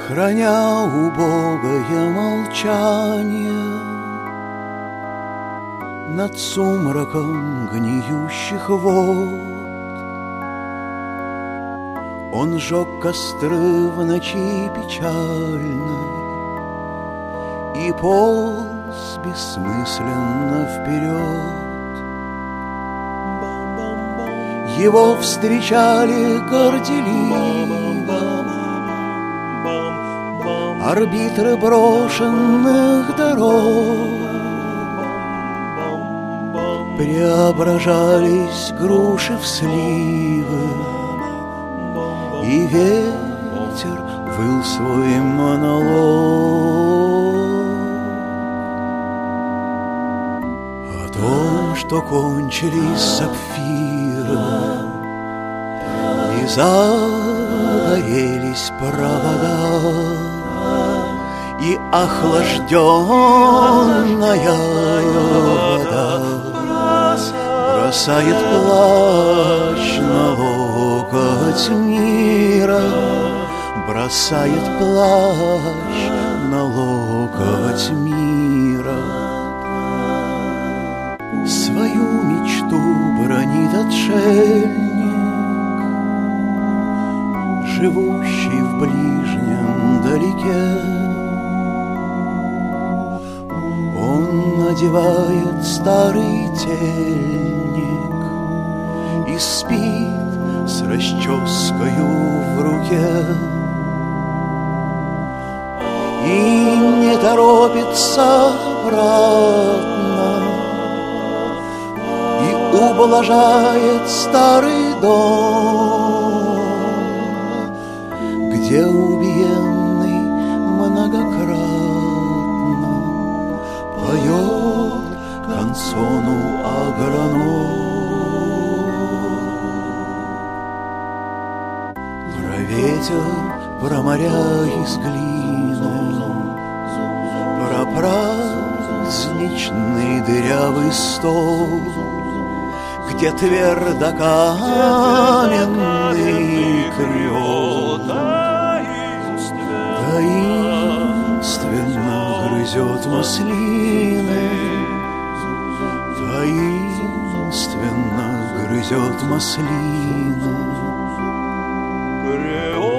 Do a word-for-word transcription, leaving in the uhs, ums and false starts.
храня убогое молчание над сумраком гниющих вод. Он жег костры в ночи печальной и полз бессмысленно вперед. Его встречали горделиво арбитры брошенных дорог. Преображались груши в сливы, и ветер выл свой монолог о том, что кончились сапфиры и загорелись провода, и охлажденная вода бросает плащ на локоть мира, бросает плащ на локоть мира. Свою мечту бранит отшельник, живущий в ближнем далеке. Он надевает старый тельник и спит с расческою в руке, и не торопится обратно, и ублажает старый дом, где убиенный многократно поет канцону агроном. Про ветер, про моря из глины, про праздничный дырявый стол, где твердокаменный креол таинственно грызет маслины, таинственно грызет маслины. Креол